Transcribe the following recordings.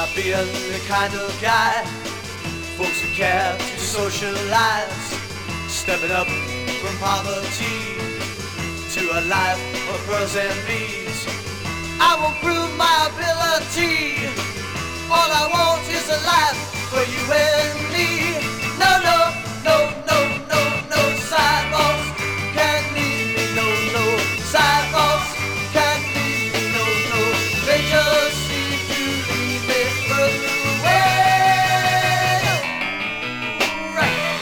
being the kind of guy folks who care to socialize, stepping up from poverty to a life of pearls and beads. I will prove my ability. All I want is a life for you and me. No, no, no, no, no, no sidewalks can't leave me. No, no sidewalks can't leave me. No, no, they just seem to leave me further away. Right.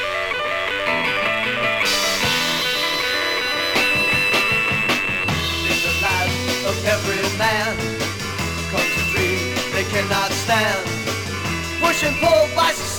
In the life of every man comes a dream they cannot stand, push and pull by society.